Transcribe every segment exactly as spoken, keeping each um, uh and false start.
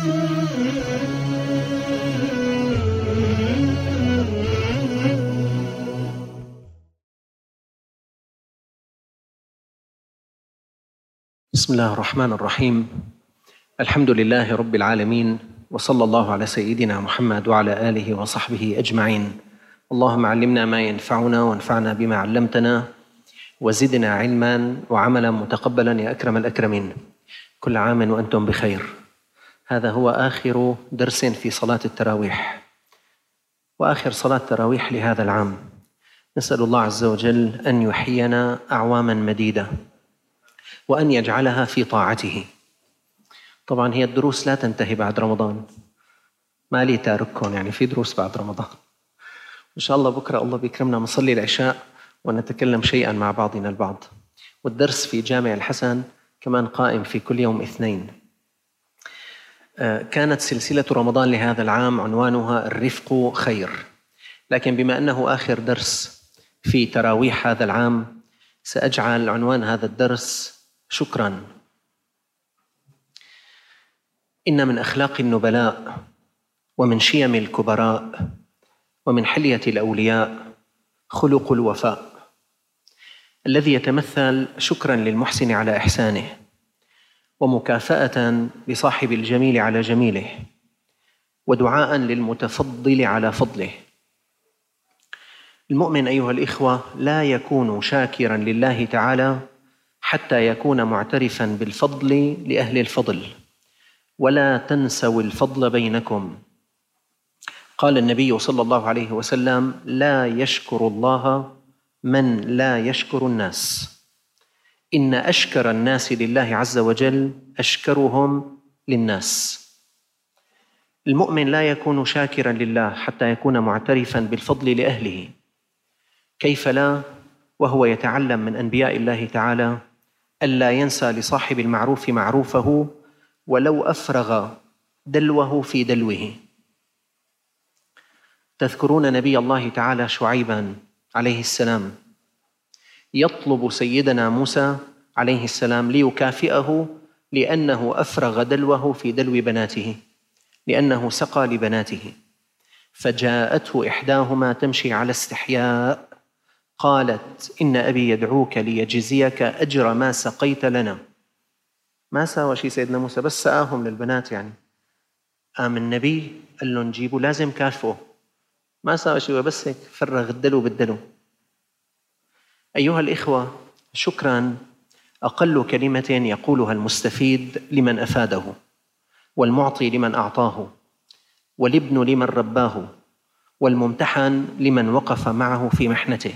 بسم الله الرحمن الرحيم. الحمد لله رب العالمين، وصلى الله على سيدنا محمد وعلى آله وصحبه أجمعين. اللهم علمنا ما ينفعنا وانفعنا بما علمتنا وزدنا علما وعملا متقبلا يا أكرم الأكرمين. كل عام وأنتم بخير. هذا هو آخر درس في صلاة التراويح وآخر صلاة تراويح لهذا العام. نسأل الله عز وجل أن يحيينا أعواما مديدة وأن يجعلها في طاعته. طبعا هي الدروس لا تنتهي بعد رمضان، ما لي تارككم، يعني في دروس بعد رمضان. إن شاء الله بكرة الله بيكرمنا نصلي العشاء ونتكلم شيئا مع بعضنا البعض. والدرس في جامع الحسن كمان قائم في كل يوم اثنين. كانت سلسلة رمضان لهذا العام عنوانها الرفق خير، لكن بما أنه آخر درس في تراويح هذا العام سأجعل عنوان هذا الدرس شكرا. إن من أخلاق النبلاء ومن شيم الكبراء ومن حلية الأولياء خلق الوفاء، الذي يتمثل شكرا للمحسن على إحسانه ومكافأة لصاحب الجميل على جميله ودعاء للمتفضل على فضله. المؤمن أيها الإخوة لا يكون شاكرا لله تعالى حتى يكون معترفا بالفضل لأهل الفضل. ولا تنسوا الفضل بينكم. قال النبي صلى الله عليه وسلم: لا يشكر الله من لا يشكر الناس. إن أشكر الناس لله عز وجل أشكرهم للناس. المؤمن لا يكون شاكرا لله حتى يكون معترفا بالفضل لأهله. كيف لا وهو يتعلم من أنبياء الله تعالى ألا ينسى لصاحب المعروف معروفه ولو أفرغ دلوه في دلوه. تذكرون نبي الله تعالى شعيبا عليه السلام يطلب سيدنا موسى عليه السلام ليكافئه لأنه أفرغ دلوه في دلو بناته، لأنه سقى لبناته. فجاءته إحداهما تمشي على استحياء قالت: إن أبي يدعوك ليجزيك أجر ما سقيت لنا. ما ساوى شيء سيدنا موسى، بس سقاهم للبنات. يعني قام النبي قال له نجيبه لازم كافئه. ما ساوى شيء، بس هيك فرغ الدلو بالدلو. أيها الإخوة، شكرا أقل كلمة يقولها المستفيد لمن أفاده، والمعطي لمن أعطاه، والابن لمن رباه، والممتحن لمن وقف معه في محنته.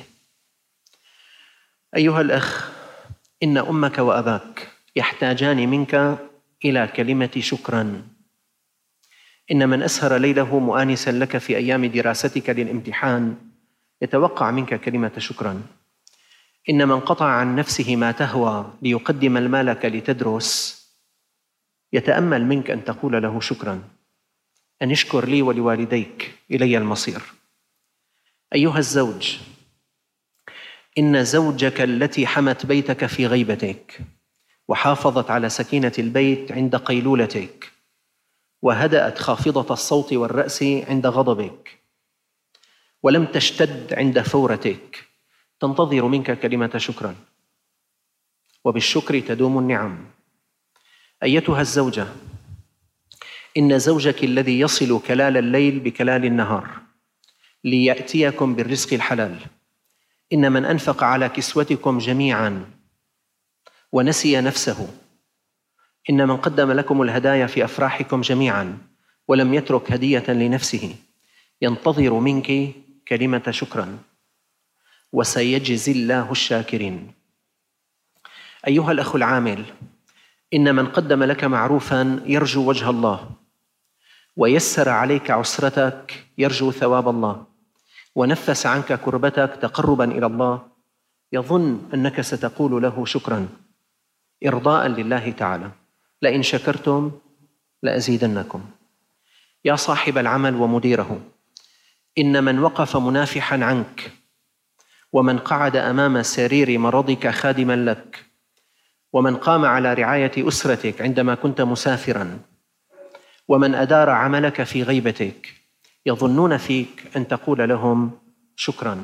أيها الأخ، إن أمك وأباك يحتاجان منك إلى كلمة شكرا. إن من أسهر ليله مؤانسا لك في أيام دراستك للامتحان يتوقع منك كلمة شكرا. إن من قطع عن نفسه ما تهوى ليقدم المالك لتدرس يتأمل منك أن تقول له شكرا، أن اشكر لي ولوالديك، إلي المصير. أيها الزوج، إن زوجك التي حمت بيتك في غيبتك وحافظت على سكينة البيت عند قيلولتك وهدأت خافضة الصوت والرأس عند غضبك ولم تشتد عند فورتك تنتظر منك كلمة شكرا، وبالشكر تدوم النعم. أيتها الزوجة، إن زوجك الذي يصل كلال الليل بكلال النهار ليأتيكم بالرزق الحلال، إن من أنفق على كسوتكم جميعا ونسي نفسه، إن من قدم لكم الهدايا في أفراحكم جميعا ولم يترك هدية لنفسه ينتظر منك كلمة شكرا، وسيجزي الله الشاكرين. أيها الأخ العامل، إن من قدم لك معروفا يرجو وجه الله، ويسر عليك عسرتك يرجو ثواب الله، ونفس عنك كربتك تقربا إلى الله، يظن أنك ستقول له شكرا إرضاء لله تعالى. لئن شكرتم لأزيدنكم. يا صاحب العمل ومديره، إن من وقف منافحا عنك، ومن قعد أمام سرير مرضك خادما لك، ومن قام على رعاية أسرتك عندما كنت مسافرا، ومن أدار عملك في غيبتك يظنون فيك أن تقول لهم شكرا،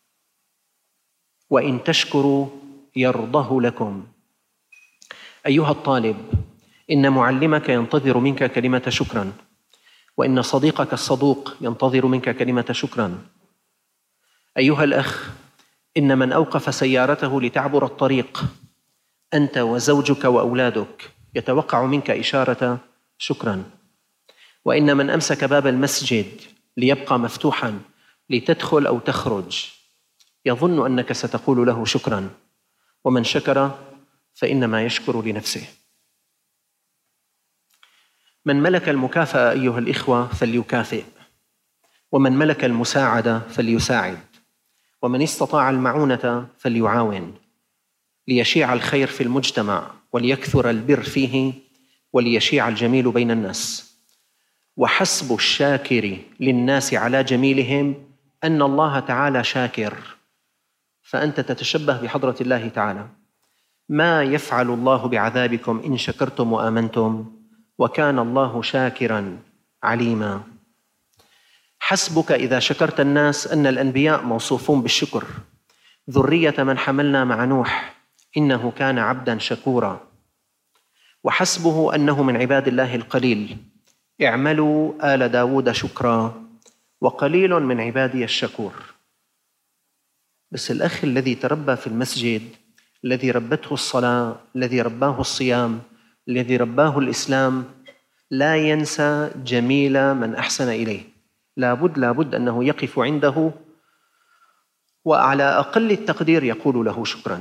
وإن تشكروا يرضه لكم. أيها الطالب، إن معلمك ينتظر منك كلمة شكرا، وإن صديقك الصدوق ينتظر منك كلمة شكرا. أيها الأخ، إن من أوقف سيارته لتعبر الطريق أنت وزوجك وأولادك يتوقع منك إشارة شكرا. وإن من أمسك باب المسجد ليبقى مفتوحا لتدخل أو تخرج يظن أنك ستقول له شكرا، ومن شكر فإنما يشكر لنفسه. من ملك المكافأة أيها الإخوة فليكافئ، ومن ملك المساعدة فليساعد، ومن استطاع المعونة فليعاون، ليشيع الخير في المجتمع وليكثر البر فيه وليشيع الجميل بين الناس. وحسب الشاكر للناس على جميلهم أن الله تعالى شاكر، فأنت تتشبه بحضرة الله تعالى. ما يفعل الله بعذابكم إن شكرتم وآمنتم وكان الله شاكرا عليما. حسبك إذا شكرت الناس أن الأنبياء موصوفون بالشكر، ذرية من حملنا مع نوح إنه كان عبدا شكورا. وحسبه أنه من عباد الله القليل، اعملوا آل داود شكرا وقليل من عبادي الشكور. بس الأخ الذي تربى في المسجد، الذي ربته الصلاة، الذي رباه الصيام، الذي رباه الإسلام، لا ينسى جميل من أحسن إليه. لابد لابد أنه يقف عنده وعلى أقل التقدير يقول له شكرا.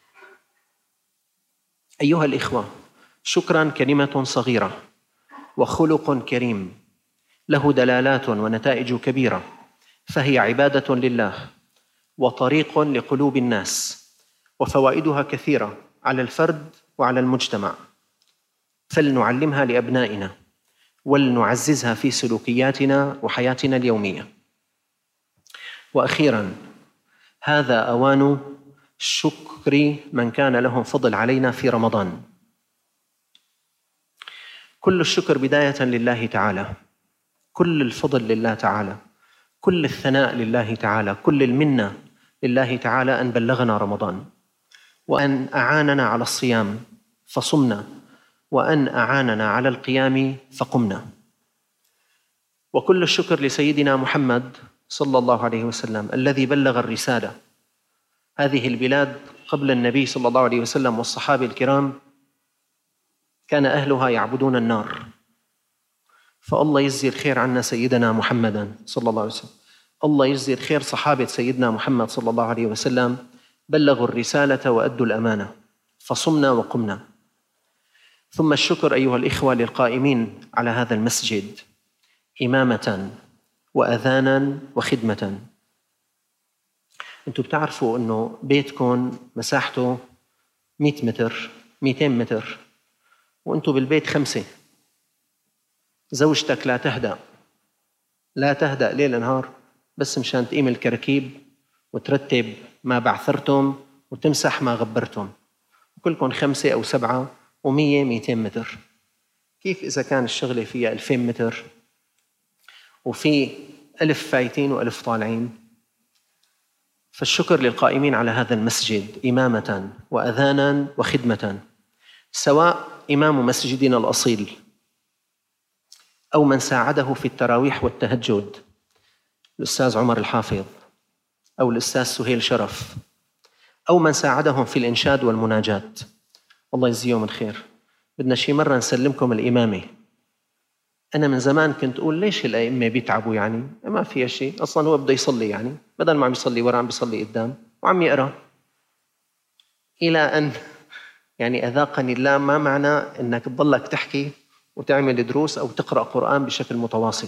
أيها الإخوة، شكرا كلمة صغيرة وخلق كريم له دلالات ونتائج كبيرة، فهي عبادة لله وطريق لقلوب الناس، وفوائدها كثيرة على الفرد وعلى المجتمع، فلنعلمها لأبنائنا ولنعززها في سلوكياتنا وحياتنا اليومية. وأخيراً، هذا أوان شكر من كان لهم فضل علينا في رمضان. كل الشكر بداية لله تعالى، كل الفضل لله تعالى، كل الثناء لله تعالى، كل المنة لله تعالى أن بلغنا رمضان، وأن أعاننا على الصيام فصمنا، وأن أعاننا على القيام فقمنا. وكل الشكر لسيدنا محمد صلى الله عليه وسلم الذي بلغ الرسالة. هذه البلاد قبل النبي صلى الله عليه وسلم والصحابة الكرام كان أهلها يعبدون النار، فالله يجزي الخير عنا سيدنا محمدا صلى الله عليه وسلم. الله يجزي الخير صحابة سيدنا محمد صلى الله عليه وسلم، بلغوا الرسالة وأدوا الأمانة فصمنا وقمنا. ثم الشكر أيها الإخوة للقائمين على هذا المسجد إمامة وأذانا وخدمة. أنتم بتعرفوا أنه بيتكم مساحته مئة متر مئتين متر، وأنتم بالبيت خمسة. زوجتك لا تهدأ لا تهدأ ليل نهار بس مشان تقيم الكركيب وترتب ما بعثرتم وتمسح ما غبرتم، وكلكم خمسة أو سبعة ومية مئتين متر. كيف إذا كان الشغلة فيها ألفين متر وفي ألف فايتين وألف طالعين؟ فالشكر للقائمين على هذا المسجد إمامة وأذانا وخدمة، سواء إمام مسجدنا الأصيل أو من ساعده في التراويح والتهجد، الأستاذ عمر الحافظ أو الأستاذ سهيل شرف، أو من ساعدهم في الإنشاد والمناجات. الله يجزيهم الخير. بدنا شي مرة نسلمكم الإمامة. أنا من زمان كنت أقول ليش الأئمة بيتعبوا؟ يعني ما فيها شيء، أصلاً هو بده يصلي، يعني بدل ما عم يصلي ورا عم بيصلي قدام وعم يقرأ. إلى أن يعني أذاقني الله ما معنى أنك تضلك تحكي وتعمل دروس أو تقرأ قرآن بشكل متواصل.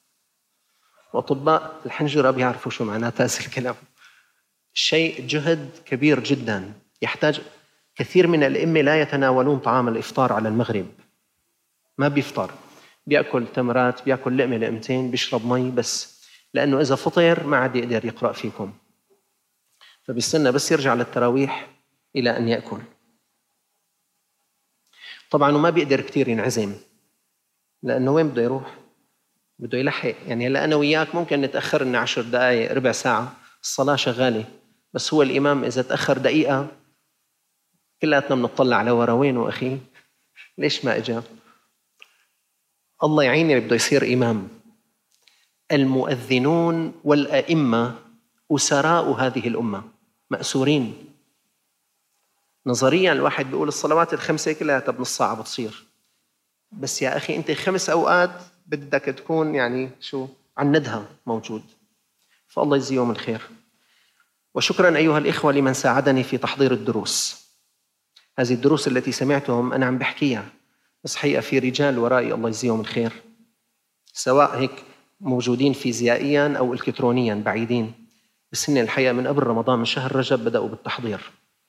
وأطباء الحنجرة بيعرفوا شو معنات هذا الكلام. شيء جهد كبير جداً يحتاج. كثير من الأئمة لا يتناولون طعام الإفطار على المغرب، ما بيفطر، بيأكل تمرات، بيأكل لقمة لقمتين، بيشرب مي بس، لأنه إذا فطر ما عاد يقدر يقرأ فيكم، فبيستنى بس يرجع للتراويح إلى أن يأكل. طبعاً وما بيقدر كتير ينعزم، لأنه وين بده يروح؟ بده يلحق. يعني هلا أنا وياك ممكن نتأخر لنا عشر دقائق ربع ساعة، الصلاة شغالة، بس هو الإمام إذا تأخر دقيقة كلاتنا بنطلع على ورا، وينه أخي؟ ليش ما إجا؟ الله يعيني اللي بده يصير إمام. المؤذنون والأئمة أسراء هذه الأمة، مأسورين. نظريا الواحد بيقول الصلوات الخمسة كلها بنص ساعة بتصير، بس يا أخي أنت خمس أوقات بدك تكون يعني شو عندها موجود. فالله يجزيهم الخير. وشكرا أيها الإخوة لمن ساعدني في تحضير الدروس. هذه الدروس التي سمعتهم أنا عم بحكيها، بس حقيقة في رجال ورائي الله يجزيهم الخير، سواء هيك موجودين فيزيائيا أو إلكترونيا بعيدين، بس هن الحقيقة من قبل رمضان من شهر رجب بدأوا بالتحضير.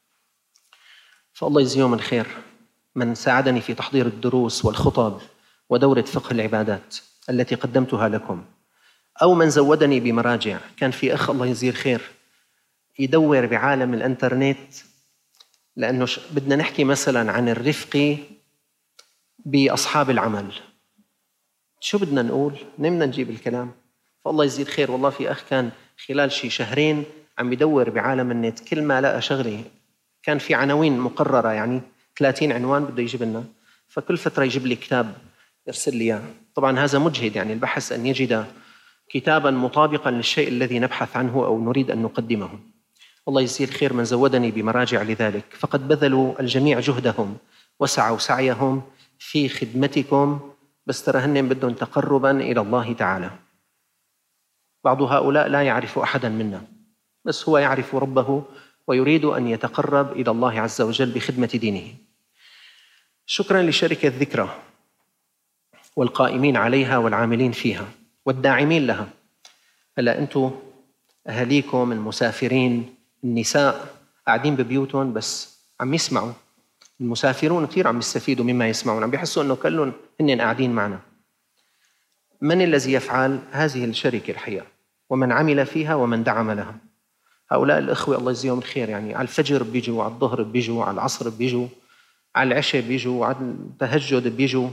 فالله يجزيهم الخير من ساعدني في تحضير الدروس والخطب ودورة فقه العبادات التي قدمتها لكم، أو من زودني بمراجع. كان في أخ الله يجزيه الخير يدور بعالم الإنترنت، لأنه بدنا نحكي مثلا عن الرفق بأصحاب العمل، شو بدنا نقول؟ نمنا نجيب الكلام. فالله يجزيه الخير، والله في أخ كان خلال شي شهرين عم يدور بعالم النت، كل ما لقى شغله كان في عناوين مقررة، يعني ثلاثين عنوان بده يجيب لنا، فكل فترة يجيب لي كتاب يرسل لي إياه. طبعا هذا مجهد، يعني البحث أن يجد كتابا مطابقا للشيء الذي نبحث عنه أو نريد أن نقدمه. الله يجزيه الخير من زودني بمراجع لذلك، فقد بذلوا الجميع جهدهم وسعوا سعيهم في خدمتكم، بس ترى هن بدهم تقربا إلى الله تعالى. بعض هؤلاء لا يعرف أحدا منا، بس هو يعرف ربه ويريد أن يتقرب إلى الله عز وجل بخدمة دينه. شكرا لشركة ذكرى والقائمين عليها والعاملين فيها والداعمين لها. هلا أنتم أهاليكم المسافرين، النساء قاعدين ببيوتهم بس عم يسمعوا، المسافرون كثير عم يستفيدوا مما يسمعون، عم بيحسوا أنه كلهم هن قاعدين معنا. من الذي يفعل؟ هذه الشركة الحقيقة، ومن عمل فيها ومن دعم لها. هؤلاء الأخوة الله يجزيهم الخير، يعني على الفجر بيجوا، على الظهر بيجوا، على العصر بيجوا، على العشاء بيجوا، على التهجد بيجوا.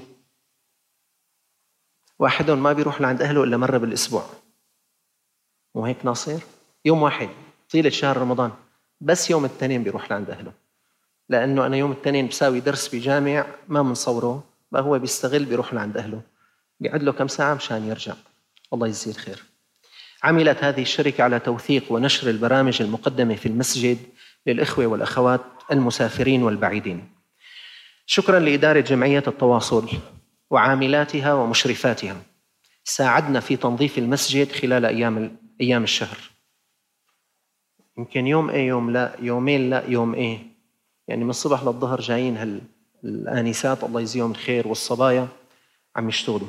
واحدهم ما بيروح لعند أهله إلا مرة بالأسبوع، وهيك ناصر يوم واحد طيلة شهر رمضان، بس يوم الاثنين بيروح لعند أهله، لأنه أنا يوم الاثنين بساوي درس بجامع ما منصوره، بقى هو بيستغل بيروح لعند أهله، بيقعد له كم ساعة مشان يرجع. الله يجزيه الخير. عملت هذه الشركة على توثيق ونشر البرامج المقدمة في المسجد للإخوة والأخوات المسافرين والبعيدين. شكرا لإدارة جمعية التواصل وعاملاتها ومشرفاتها، ساعدنا في تنظيف المسجد خلال أيام أيام الشهر. يمكن يوم إيه يوم لا، يومين لا يوم إيه، يعني من الصبح للظهر جايين هال الآنسات الله يجزيهم الخير والصبايا عم يشتغلوا.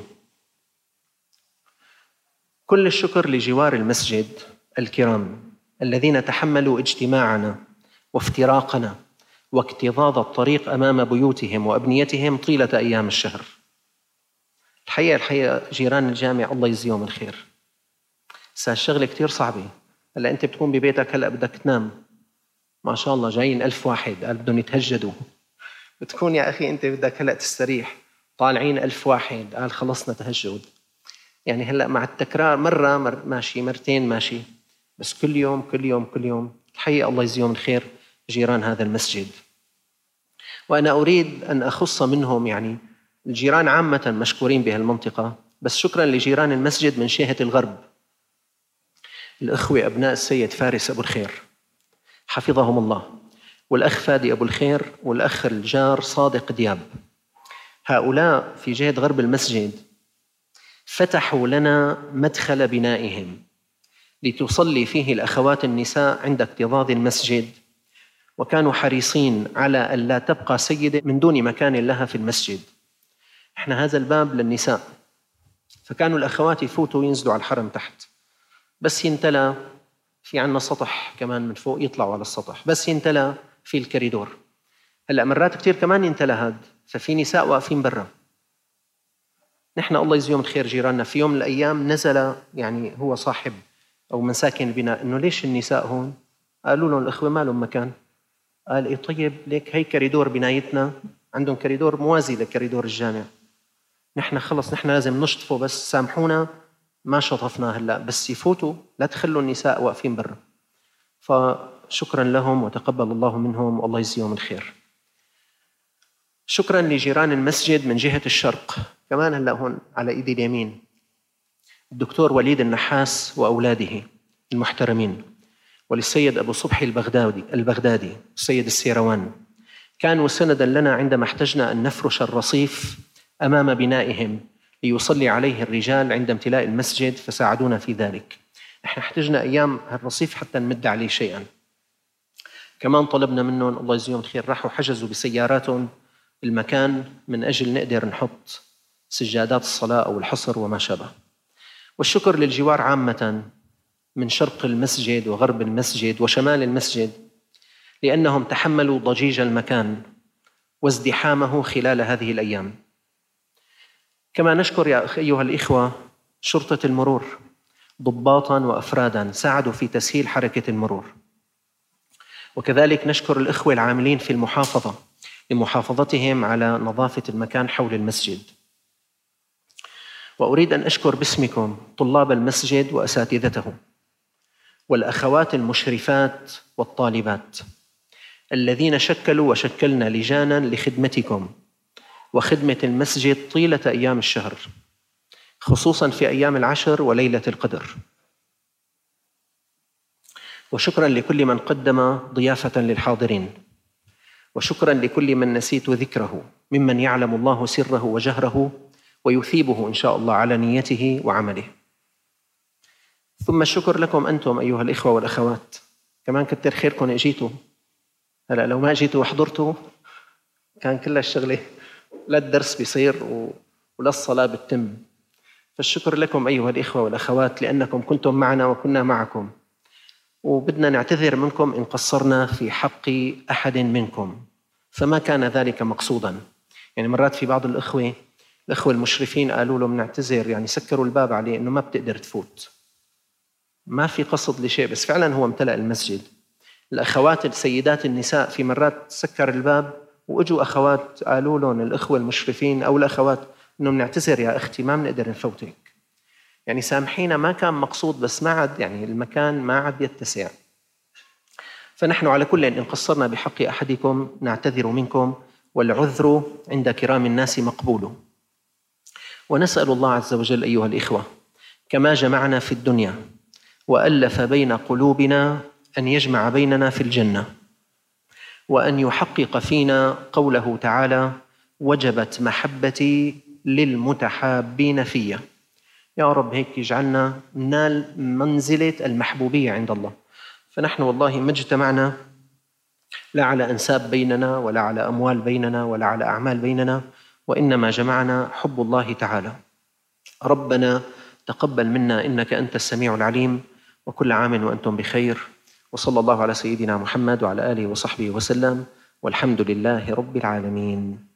كل الشكر لجوار المسجد الكرام الذين تحملوا اجتماعنا وافتراقنا واكتظاظ الطريق أمام بيوتهم وأبنيتهم طيلة أيام الشهر. الحقيقة الحقيقة جيران الجامع الله يجزيهم الخير، الشغلة كتير صعبة. هلا أنت بتكون ببيتك، هلا بدك تنام، ما شاء الله جايين ألف واحد قال بدهم يتهجدوا، بتكون يا أخي أنت بدك هلا تستريح، طالعين ألف واحد قال خلصنا تهجد. يعني هلا مع التكرار مرة مر ماشي، مرتين ماشي، بس كل يوم كل يوم كل يوم. الحقيقة الله يجزيهم الخير جيران هذا المسجد. وأنا أريد أن أخص منهم، يعني الجيران عامة مشكورين بهالمنطقة، بس شكرا لجيران المسجد من شيهة الغرب، الأخوة أبناء السيد فارس أبو الخير حفظهم الله، والأخ فادي أبو الخير، والأخ الجار صادق دياب. هؤلاء في جهة غرب المسجد فتحوا لنا مدخل بنائهم لتصلي فيه الأخوات النساء عند اكتظاظ المسجد، وكانوا حريصين على أن لا تبقى سيدة من دون مكان لها في المسجد. احنا هذا الباب للنساء، فكانوا الأخوات يفوتوا وينزلوا على الحرم تحت، بس ينتلى في عنا سطح كمان من فوق يطلعوا على السطح، بس ينتلى في الكريدور. هلأ مرات كتير كمان ينتلى هاد، ففي نساء واقفين برا. نحن الله يجزيهم الخير جيراننا في يوم من الأيام نزل، يعني هو صاحب أو من ساكن البناء، إنه ليش النساء هون؟ قالوا لهم الأخوة ما لهم مكان. قال إيه طيب ليك هي كريدور بنايتنا، عندهم كريدور موازي لكريدور الجامع، نحن خلص نحن لازم نشطفه، بس سامحونا ما شطفنا هلا، بس يفوتوا لا تخلوا النساء واقفين برا. فشكرا لهم وتقبل الله منهم والله يجزيهم الخير. شكرا لجيران المسجد من جهة الشرق، كمان هلا هون على ايدي اليمين الدكتور وليد النحاس وأولاده المحترمين، وللسيد أبو صبحي البغدادي البغدادي السيد السيروان، كانوا سندا لنا عندما احتجنا أن نفرش الرصيف أمام بنائهم ليصلي عليه الرجال عند امتلاء المسجد، فساعدونا في ذلك. احنا احتجنا أيام هالرصيف حتى نمد عليه شيئا. كمان طلبنا منهم الله يجزيهم الخير، راحوا حجزوا بسياراتهم المكان من أجل نقدر نحط سجادات الصلاة أو الحصر وما شابه. والشكر للجوار عامة من شرق المسجد وغرب المسجد وشمال المسجد، لأنهم تحملوا ضجيج المكان وازدحامه خلال هذه الأيام. كما نشكر يا أيها الإخوة شرطة المرور ضباطا وأفرادا ساعدوا في تسهيل حركة المرور. وكذلك نشكر الإخوة العاملين في المحافظة لمحافظتهم على نظافة المكان حول المسجد. وأريد أن أشكر باسمكم طلاب المسجد وأساتذته والأخوات المشرفات والطالبات الذين شكلوا وشكلنا لجانا لخدمتكم وخدمة المسجد طيلة أيام الشهر، خصوصا في أيام العشر وليلة القدر. وشكرا لكل من قدم ضيافة للحاضرين، وشكرا لكل من نسيت ذكره ممن يعلم الله سره وجهره ويثيبه إن شاء الله على نيته وعمله. ثم الشكر لكم أنتم أيها الإخوة والأخوات، كمان كتر خيركم اجيتوا. هلا لو ما اجيتوا وحضرتوا كان كل الشغلة لا الدرس بيصير ولا الصلاة بتتم. فالشكر لكم أيها الإخوة والأخوات لأنكم كنتم معنا وكنا معكم، وبدنا نعتذر منكم إن قصرنا في حق أحد منكم، فما كان ذلك مقصودا. يعني مرات في بعض الإخوة الإخوة المشرفين قالوا له بنعتذر، يعني سكروا الباب عليه إنه ما بتقدر تفوت، ما في قصد لشيء، بس فعلا هو امتلأ المسجد. الأخوات السيدات النساء في مرات سكر الباب وإجوا أخوات قالوا لهم الإخوة المشرفين أو الأخوات إنه بنعتذر يا أختي ما بنقدر نفوتك، يعني سامحينا ما كان مقصود، بس ما عاد يعني المكان ما عاد يتسع. فنحن على كل إن قصرنا بحق أحدكم نعتذر منكم، والعذر عند كرام الناس مقبول. ونسأل الله عز وجل أيها الإخوة كما جمعنا في الدنيا وألف بين قلوبنا أن يجمع بيننا في الجنة، وأن يحقق فينا قوله تعالى وجبت محبتي للمتحابين فيا. يا رب هيك يجعلنا ننال منزلة المحبوبية عند الله. فنحن والله ما اجتمعنا لا على أنساب بيننا ولا على أموال بيننا ولا على أعمال بيننا، وإنما جمعنا حب الله تعالى. ربنا تقبل منا إنك أنت السميع العليم، وكل عام وأنتم بخير، وصلى الله على سيدنا محمد وعلى آله وصحبه وسلم، والحمد لله رب العالمين.